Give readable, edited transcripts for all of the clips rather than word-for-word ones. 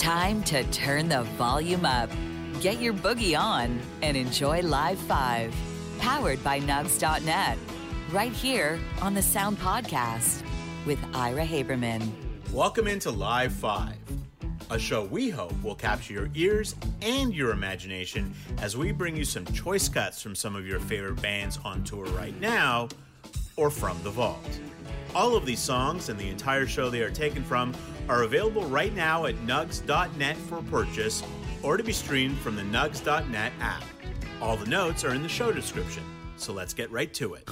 Time to turn the volume up. Get your boogie on and enjoy Live 5. Powered by Nugs.net. Right here on the Sound Podcast with Ira Haberman. Welcome into Live 5, a show we hope will capture your ears and your imagination as we bring you some choice cuts from some of your favorite bands on tour right now or from the vault. All of these songs and the entire show they are taken from are available right now at Nugs.net for purchase or to be streamed from the Nugs.net app. All the notes are in the show description, so let's get right to it.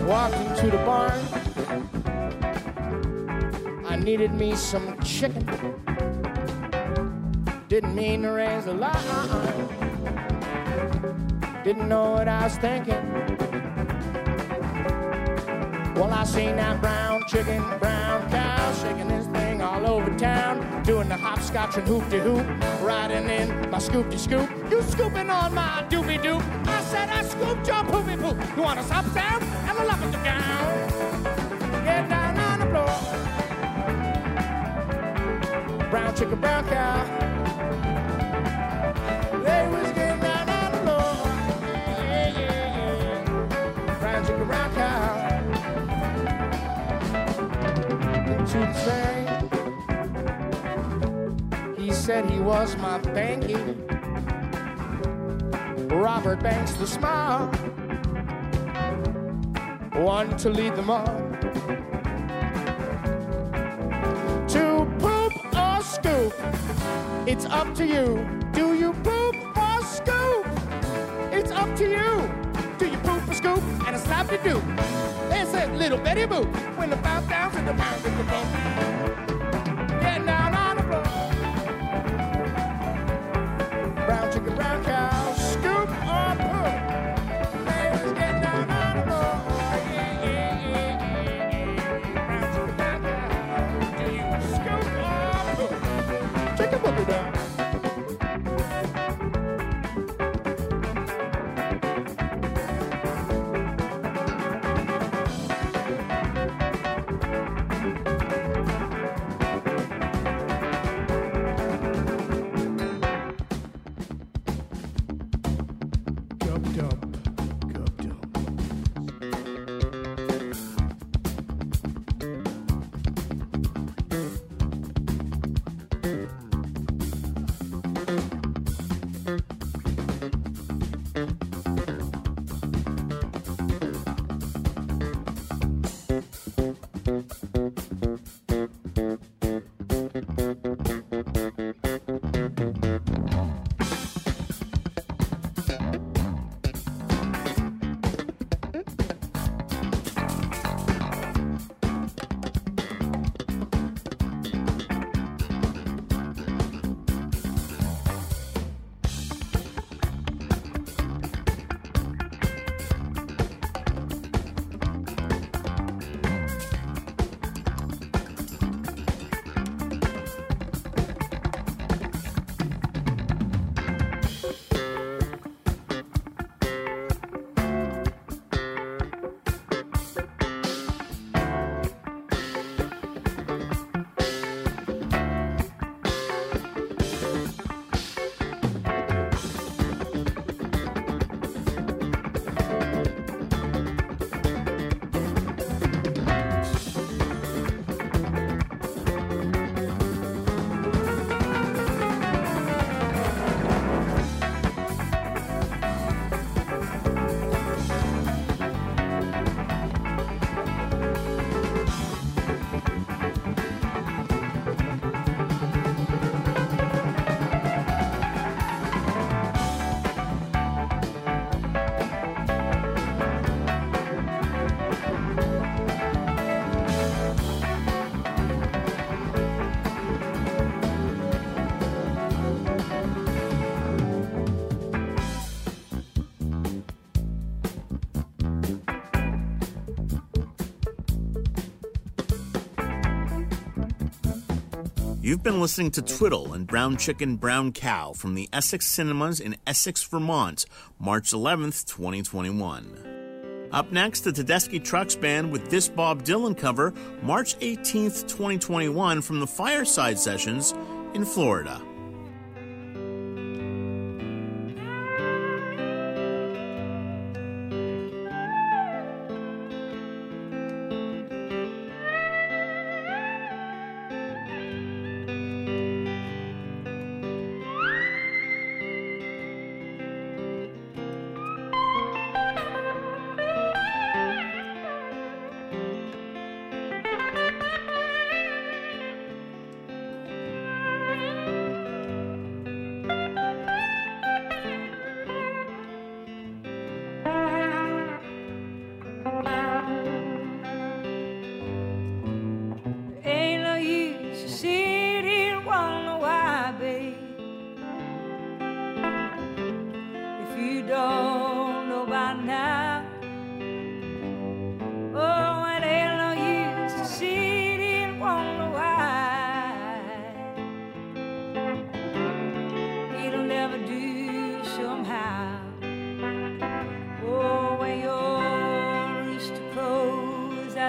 Walked into the barn. I needed me some chicken. Didn't mean to raise a line. Didn't know what I was thinking. Well, I seen that brown chicken, brown cow, shaking this thing all over town, doing the hopscotch and hoop-de-hoop, riding in my scoop-de-scoop. You scooping on my doobie-doop. I said I scooped your poopy-poop. You want a hop down and a love it down. Get down on the floor. Brown chicken, brown cow. They was getting down on the floor. Yeah, yeah, yeah. Brown chicken, brown cow. To the thing. He said he was my banky. Robert Banks the smile. One to lead them on. To poop or scoop, it's up to you. Do you poop or scoop? It's up to you. Do you poop or scoop? And a slap to do. They said little Betty Boop when the bounce down and the bounce in the boat. Getting down on the floor. Brown chicken, brown cow, scoop or poop. They was getting down on the floor. Yeah, yeah, yeah, yeah. Brown chicken, brown cow. Do you scoop or poop? Chicken boogie down. You've been listening to Twiddle and Brown Chicken, Brown Cow from the Essex Cinemas in Essex, Vermont, March 11th, 2021. Up next, the Tedeschi Trucks Band with this Bob Dylan cover, March 18th, 2021 from the Fireside Sessions in Florida.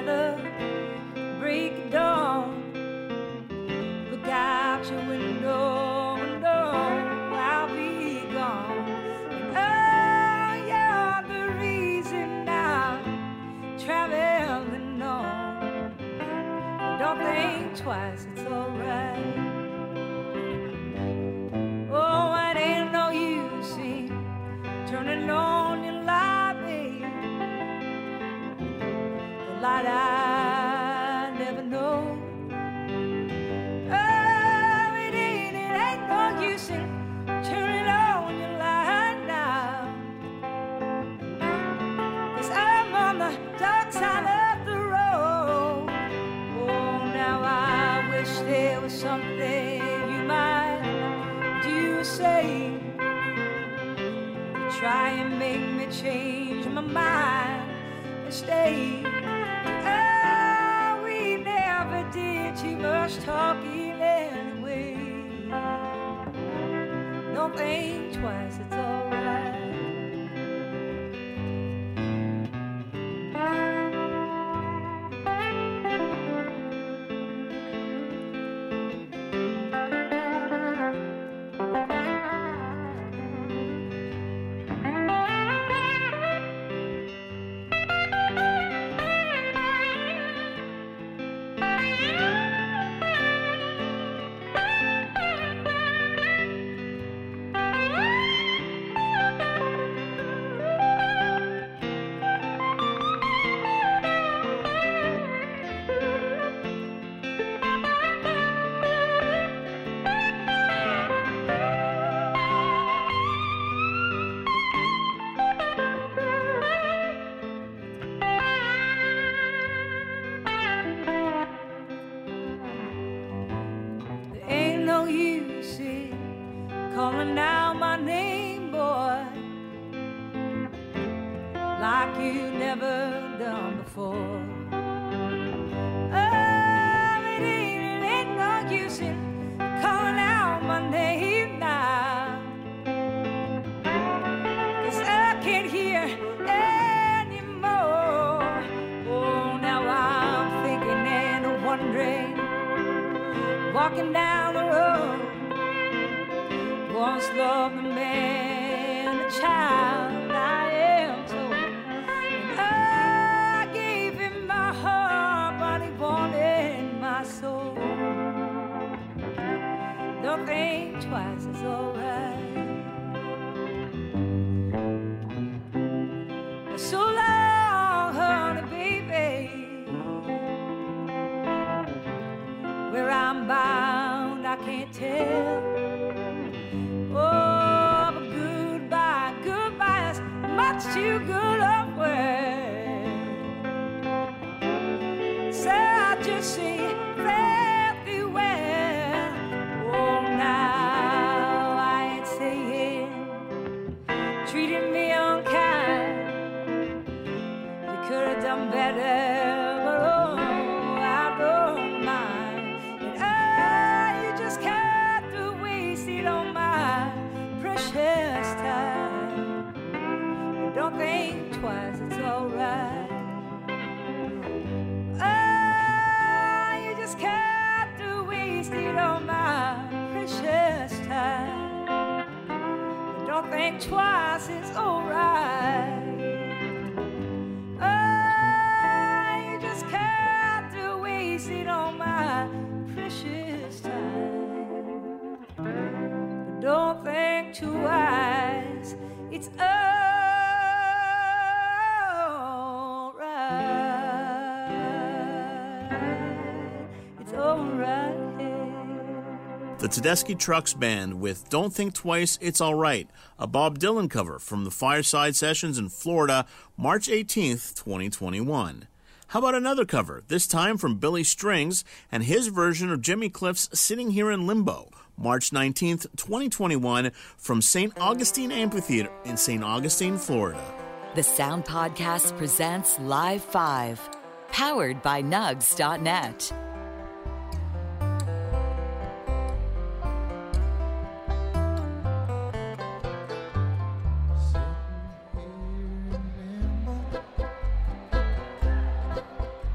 weather, break of dawn. Look out your window and know I'll be gone. And oh, you're the reason I'm traveling on. Don't think twice, it's alright. Oh, it ain't no use in turning on your light, babe. The light I never know. Oh, it ain't no use in turning on your light now. 'Cause I'm on the dark side of the road. Oh, now I wish there was something you might do or say. Try and make me change my mind and stay. Oh, we never did too much talking anyway. Don't think twice, it's alright. Calling out my name, boy, like you never done before. Oh, it ain't no use in calling out my name now, 'cause I can't hear anymore. Oh, now I'm thinking and wondering, walking down the road. Once loved the man, the child I am told. And I gave him my heart, but he wanted my soul. Don't think twice, it's alright. So long, honey, baby. Where I'm bound, I can't tell. Oh, but goodbye, goodbye is much too good a word. So I just say fare thee well. Oh, now I ain't saying treating me unkind. You could have done better, but oh, I don't mind. And you just can't waste it on my precious time. But don't think twice, it's alright. Oh, you just can't waste it on my precious time. But don't think twice, it's alright. Oh, you just can't waste it on my precious time. But don't think twice, it's alright. It's alright. The Tedeschi Trucks Band with Don't Think Twice, It's Alright, a Bob Dylan cover from the Fireside Sessions in Florida, March 18th, 2021. How about another cover, this time from Billy Strings and his version of Jimmy Cliff's Sitting Here in Limbo, March 19th, 2021, from St. Augustine Amphitheater in St. Augustine, Florida. The Sound Podcast presents Live 5, powered by Nugs.net.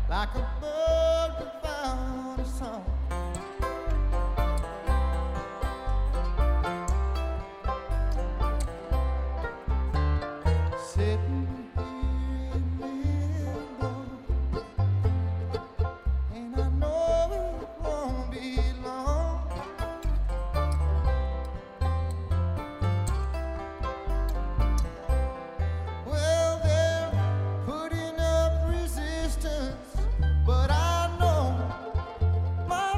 like a bird without a song. Sitting here in limbo, and I know it won't be long. Well, they're putting up resistance, but I know my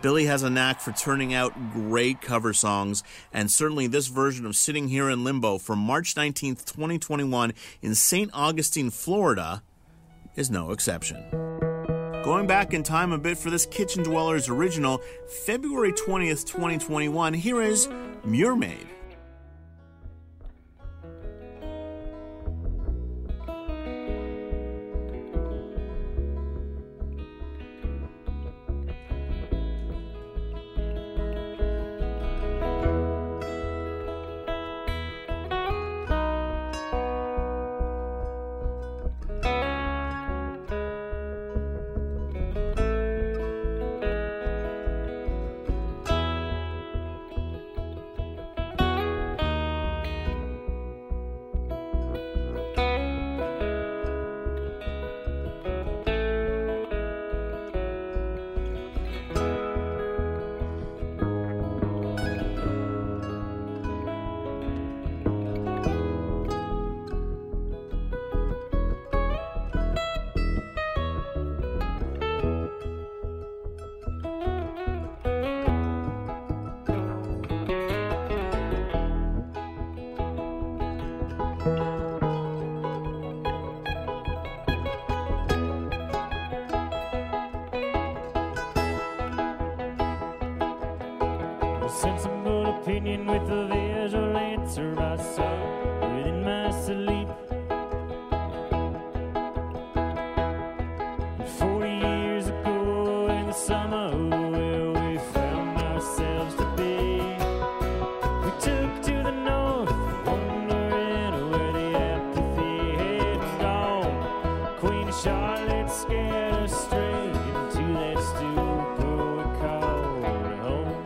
Billy has a knack for turning out great cover songs, and certainly this version of Sitting Here in Limbo from March 19th, 2021 in St. Augustine, Florida is no exception. Going back in time a bit for this Kitchen Dwellers original, February 20th, 2021, here is Muirmaid. Sensible opinion with a visual answer I saw within my sleep. 40 years ago in the summer where we found ourselves to be, we took to the north, wondering where the apathy had gone. Queen Charlotte scared us straight into that stupor we called home.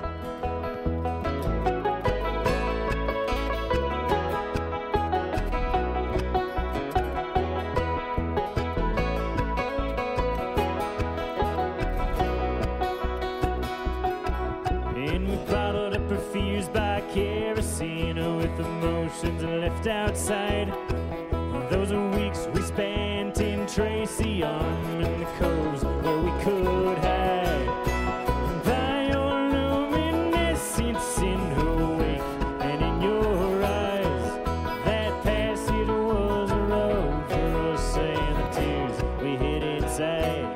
With emotions left outside. Those are weeks we spent in Tracy on the coast where we could hide. By your luminescence in her wake and in your eyes, that passage was a road for us and the tears we hid inside.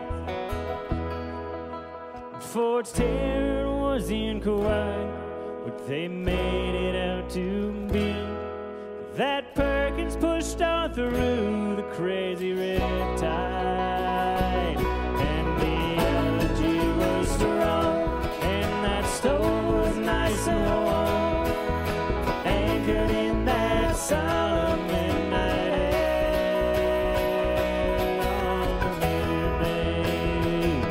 Ford's terror was in Kauai, but they made it out to be. That Perkins pushed on through the crazy red tide, and the elegy was strong, and that stove was nice and warm, anchored in that solemn midnight air on the Muirmaid.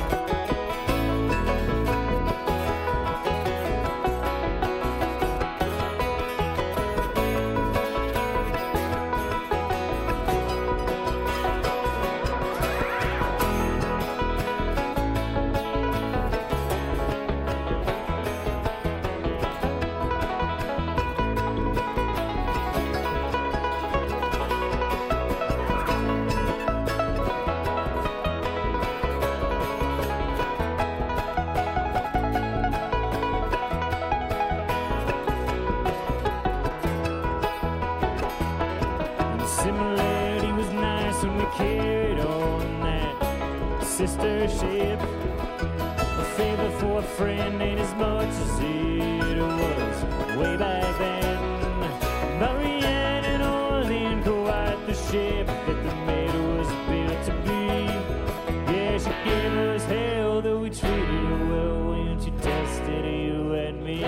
Similarity was nice when we carried on that sister ship. A favor for a friend ain't as much as it was way back then. Marianne was in quite the ship that the maid was built to be. Yeah, she gave us hell, though we treated her well when she tested you and me.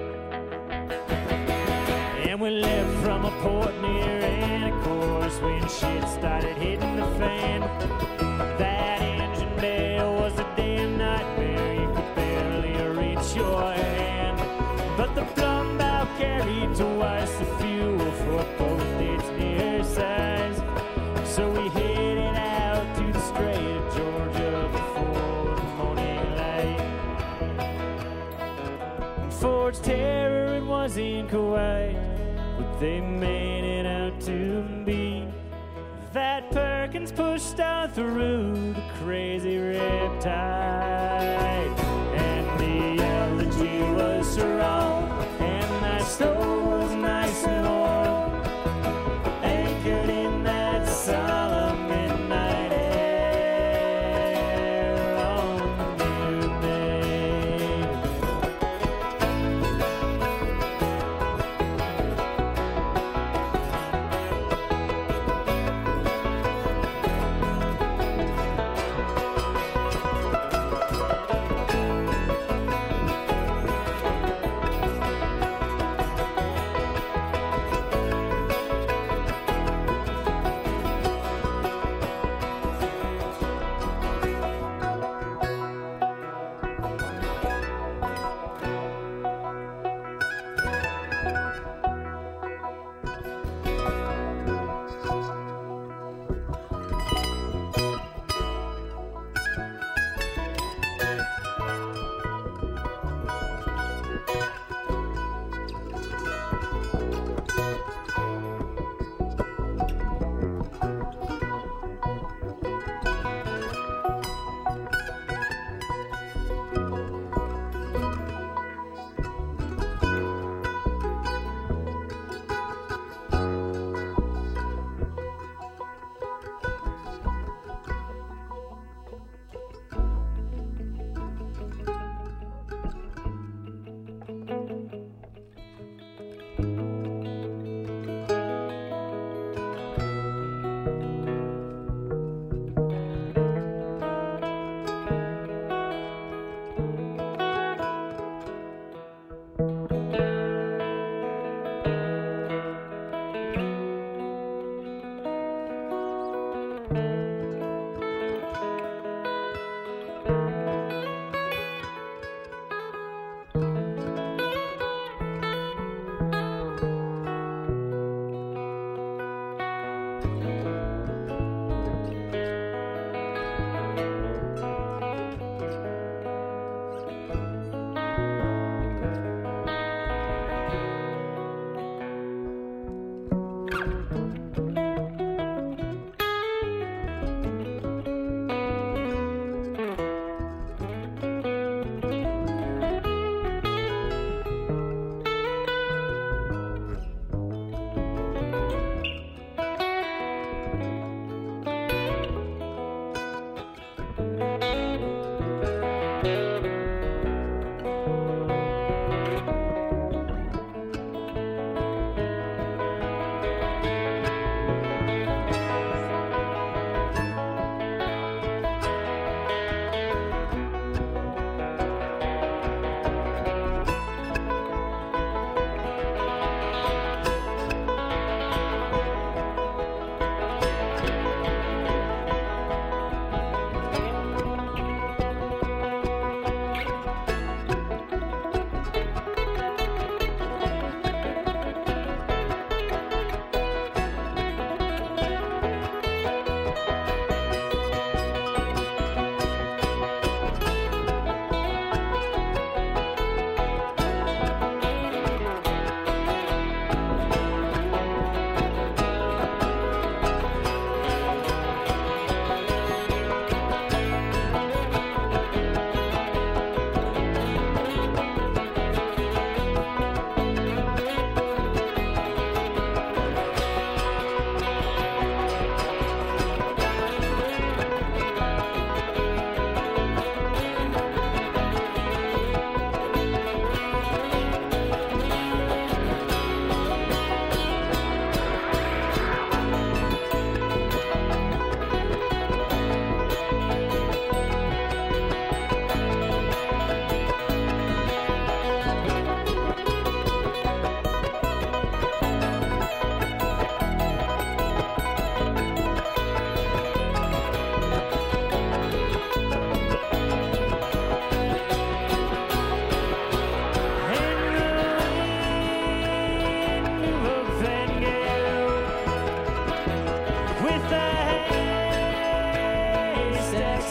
And we left from a port near Anacortes when shit started hitting the fan. That engine bay was a damn nightmare, you could barely reach your hand. But the plumb bow carried twice the fuel for both its near size. So we headed out to the Strait of Georgia before the morning light. Ford's terror, it was in Kuwait, but they made it out to be. That Perkins pushed on through the crazy riptide, and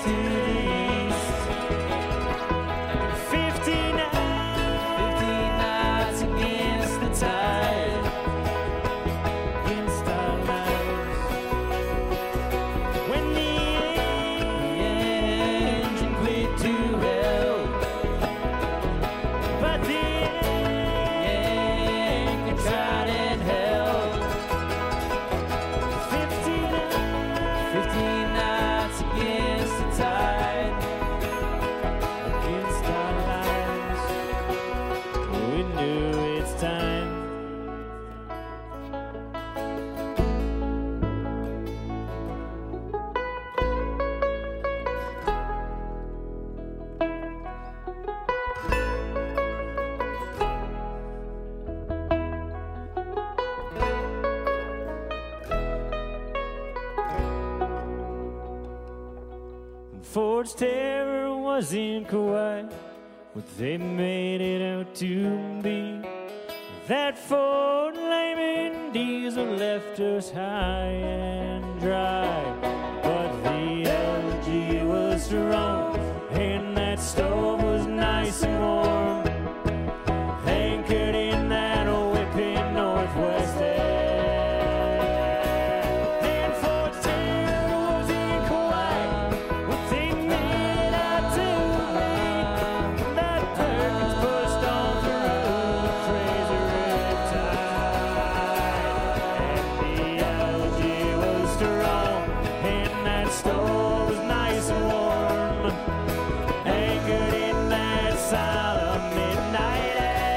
to the east. 50 nights against the tide, against our lives. When the engine quit to hell, but the anchor tried and held. 15 nights against the tide, against our lives. We knew it's time. Ford's terror was in Kauai, what they made it out to be. That Ford Lehman diesel left us high and dry, but the LG was strong and that stove was nice and warm, anchored in that whipping northwest air. And Ford's terror was in Kauai, what they made it out to be. That Perkins pushed on through the crazy riptide, and the algae was strong, and that stove was nice and warm, anchored in that silent midnight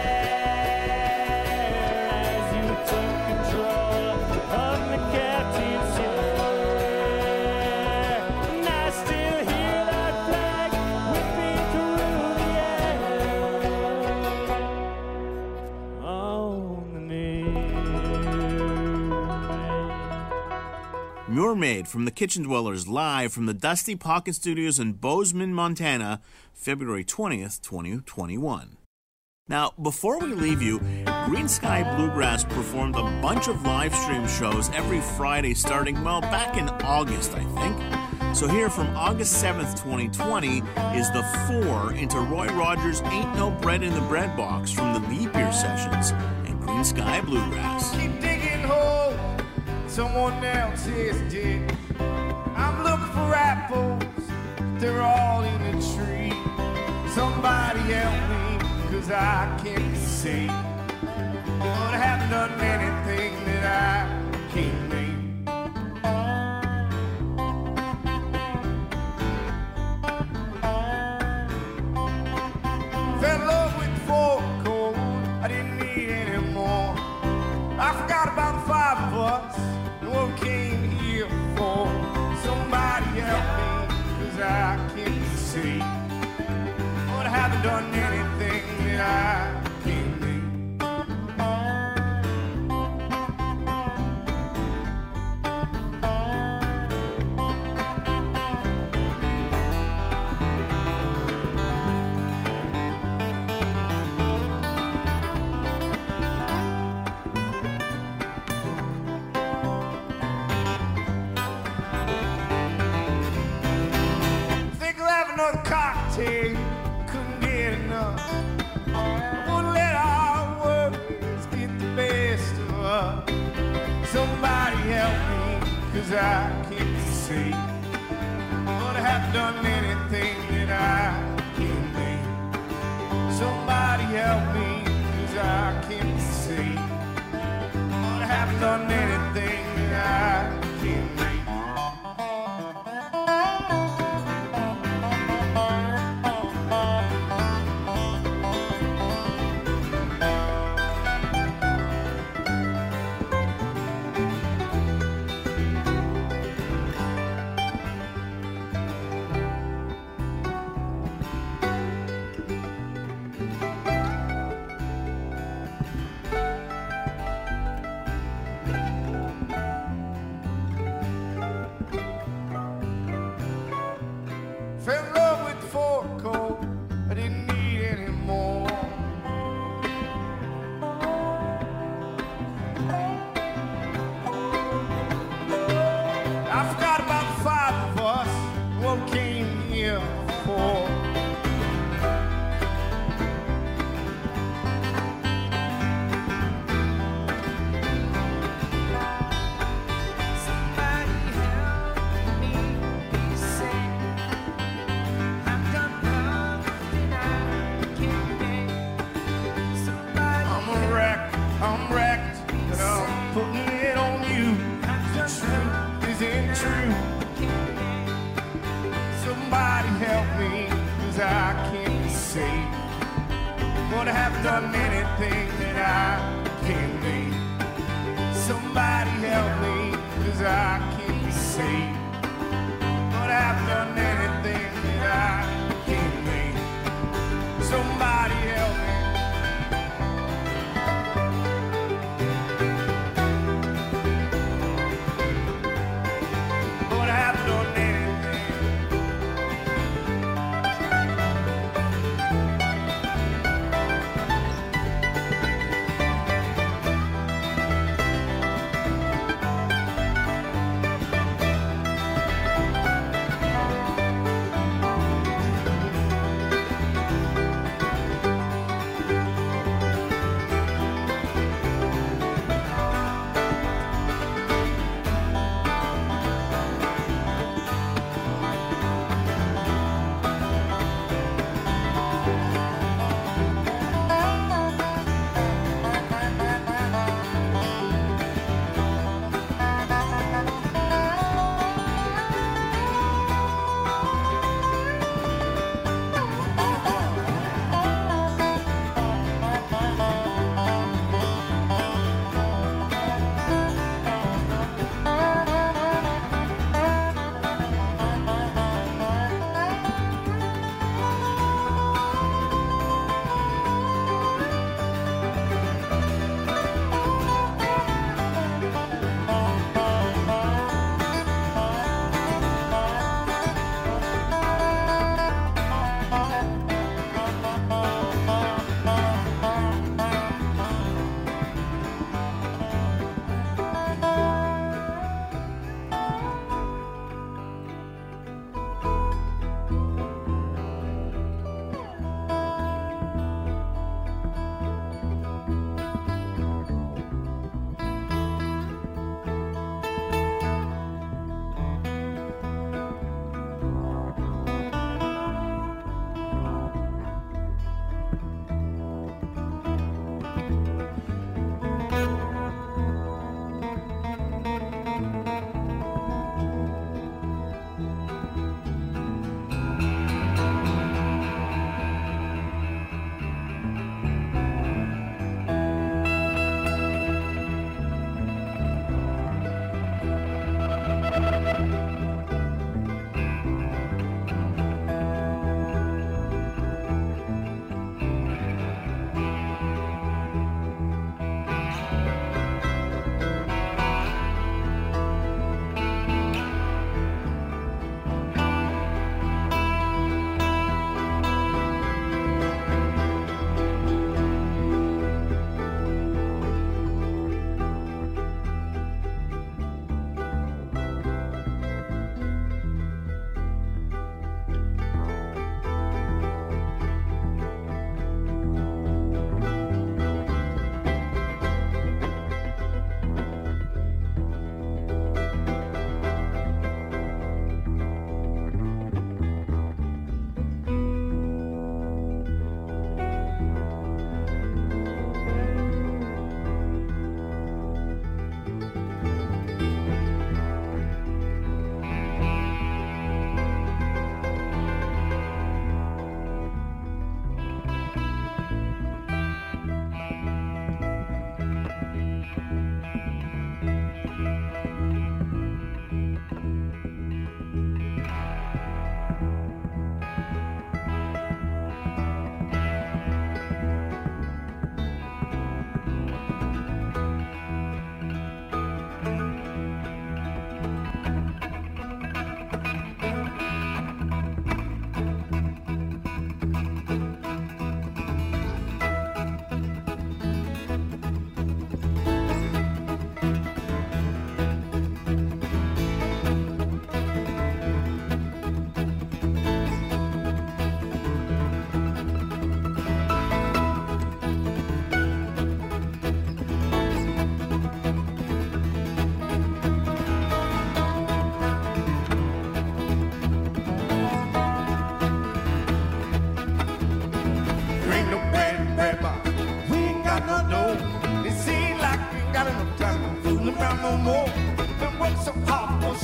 air. As you took control of the captain's chair, and I still hear that flag whipping through the air on the Mermaid. Mermaid from the Kitchen Dwellers, live from the Dusty Pocket Studios in Bozeman, Montana, February 20th, 2021. Now, before we leave you, Green Sky Bluegrass performed a bunch of live stream shows every Friday starting, well, back in August, I think. So here from August 7th, 2020 is the 4 into Roy Rogers' Ain't No Bread in the Bread Box from the Leap Year Sessions and Green Sky Bluegrass. Keep digging holes, someone else is dead. I'm looking for apples, they're all in a tree. Somebody help me, 'cause I can't see. But I haven't done anything that I can't name. Fell in love with the fork cold, I didn't need any more. I forgot about the 5 of us and what we came here for. Somebody help me, 'cause I can't see. But I haven't done anything that I can't name. Think I'll have another cocktail, couldn't get enough. Wouldn't let our worries get the best of us. Somebody help me, 'cause I can't see. But I haven't done anything that I can't name. Somebody help me, 'cause I can't see. But I haven't done anything that I can't name. here for. I'm wrecked, and I'm putting it on you. The truth isn't true. Somebody help me, 'cause I can't be saved. But I haven't done anything that I can't leave. Somebody help me, 'cause I can't be saved. But I haven't done anything that I can't leave. Somebody help me.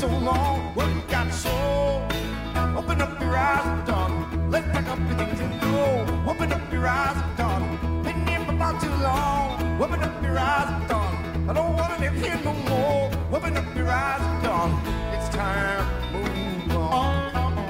so long. What you got to show? Open up your eyes, darling. Let's pack up the things and go. Open up your eyes, darling. Been here for about too long. Open up your eyes, darling. I don't want to live here no more. Open up your eyes, darling. It's time to move on.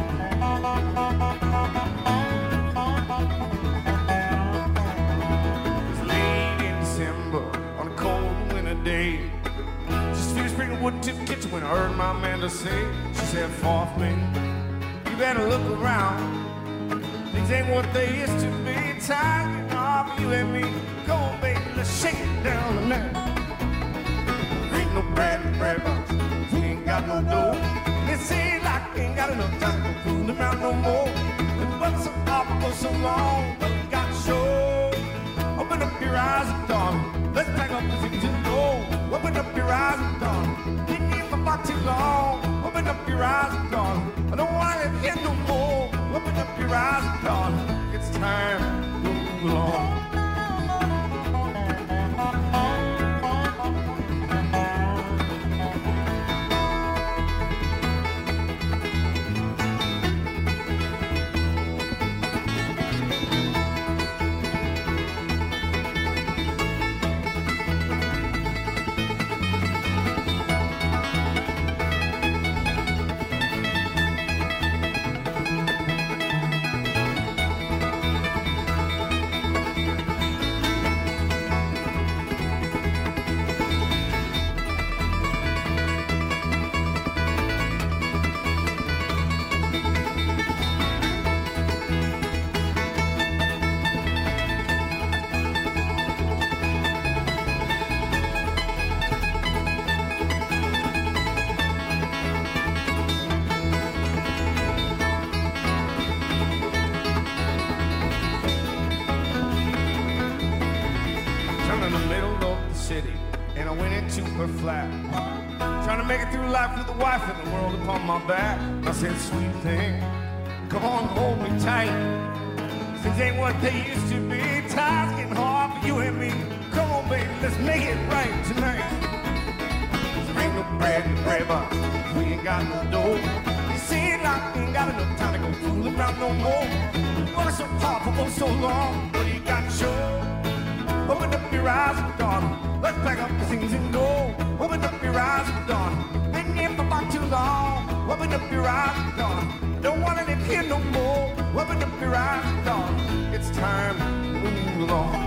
It's late in December on a cold winter day. Just finished bringing wood to the kitchen when I heard my Amanda say, she said, "Fourth man, you better look around. Things ain't what they used to be. Time getting off you and me. Come on, baby, let's shake it down tonight. Ain't no bread and bread box. We ain't got no dough. It seems like we ain't got enough time to fool around no more. It's been so awful for so long, but we got to show. Open up your eyes, darling. Let's pack up the things and go. Open up your eyes, darling. Been here for far too long. Open up your eyes, darling. I don't want to live here no more. Open up your eyes, darling. It's time to move along. And I went into her flat, trying to make it through life with a wife and the world upon my back. I said, "Sweet thing, come on, hold me tight. Things ain't what they used to be. Time's getting hard for you and me. Come on, baby, let's make it right tonight. There ain't no bread in the bread box. We ain't got no dough. You see, like we ain't got enough time to go fool around no more. We worked so hard for so long, but you got to show. Open up your eyes, darling. Let's pack up the things and go. Open up your eyes, darling. Been here for far too long. Open up your eyes, darling. Don't want to live here no more. Open up your eyes, darling. It's time to move along.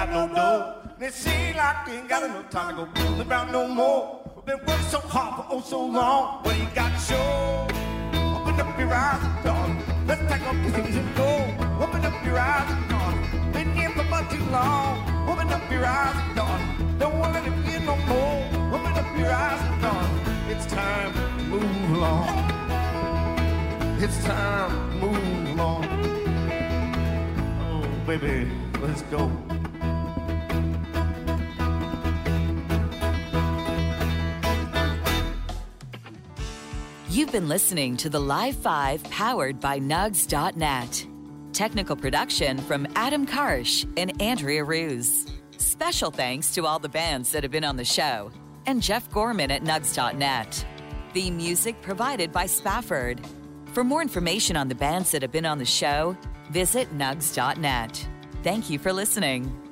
got no dough. They seem like they ain't got no time to go fooling around no more. Been working so hard for oh so long. What you got to show? Open up your eyes, darling. Let's take up things and go. Open up your eyes, darling. Been here for much too long. Open up your eyes, darling. Don't want to let it in no more. Open up your eyes, darling. It's time to move along. It's time to move along. Oh, baby, let's go. You've been listening to the Live 5 powered by Nugs.net. Technical production from Adam Karsh and Andrea Ruse. Special thanks to all the bands that have been on the show and Jeff Gorman at Nugs.net. Theme music provided by Spafford. For more information on the bands that have been on the show, visit Nugs.net. Thank you for listening.